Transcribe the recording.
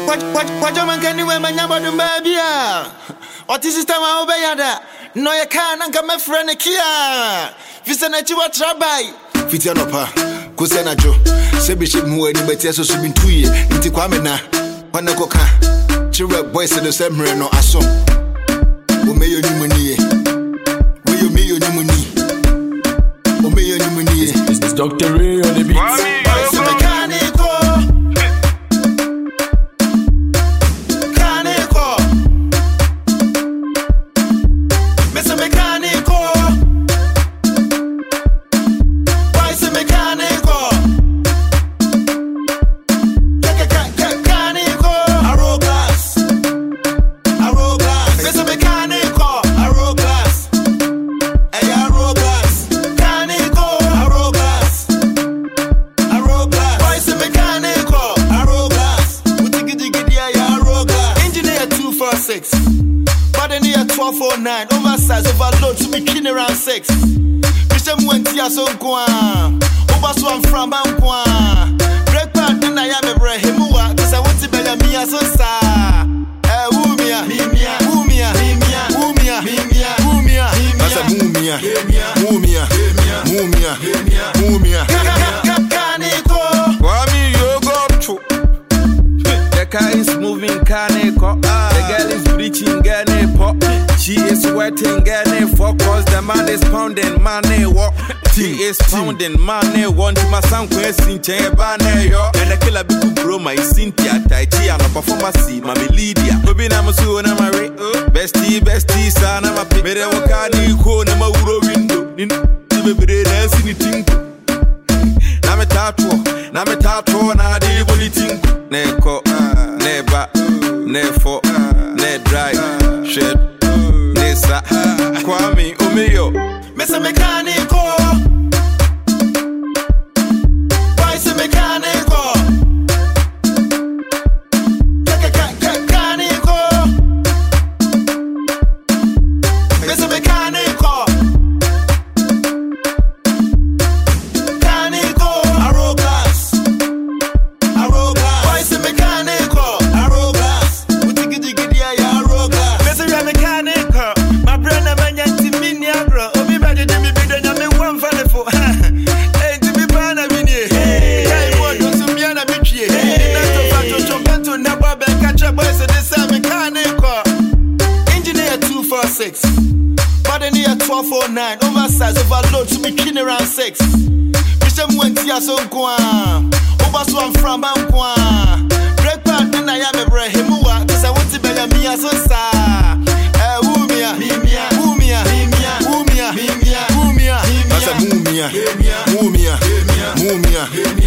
What you man can do when my number do baby? What is this time I obey that? No, you can't, and come my friend Kia. Visana Chiwa Trabai. Fitianopa, Kusana Joe, Sebiship Mu, and Betia so been 2 years. Into Kwamena, Panacoca, Chira boys in the same no asom. Who may you money? Will you make your money? Who may your money? It's Dr. Ray on the beat. But in the 1209, oversize, overload to be clean around 6. Bishop went to so guan. Overswan from Banquan. Break part, then I am a brahimua, because I want to be a mia so star. Wumia, Mimia, Wumia, Mimia, Wumia, Mimia, Wumia, Mimia, Mumia, Mumia, Mumia, Mumia, Kaneko. Wami, you go to the car is moving, Kaneko. The girl is breaching, Gane pop. She is sweating, Gane focus. The man is pounding, money walk. She is pounding, money want my son question, Chebane yo. And the killer be bro, my Cynthia, Taichi, and a performance, Mammy Lydia. Maybe I'm a soon, I'm a bestie, son, I'm a pig. Better walk out, you call them a window. Dance anything. Nametato, na di bulletin. Neko, neba, nefo, ne dry, shed, nesa, Kwame, Umeyo, Mr. Mechanical. Vice Mechanical. Mr. Mechanical. But in the 1209, oversize, overload to be clean around 6. Bishop went to so guan. Overswan from Banquan. Break part, then I am a brahimua, because I want to be a mia so star. Wumia, Mimia, Wumia, Mimia, Wumia, Mimia, Wumia, Mumia, Mumia, Mumia, Mumia.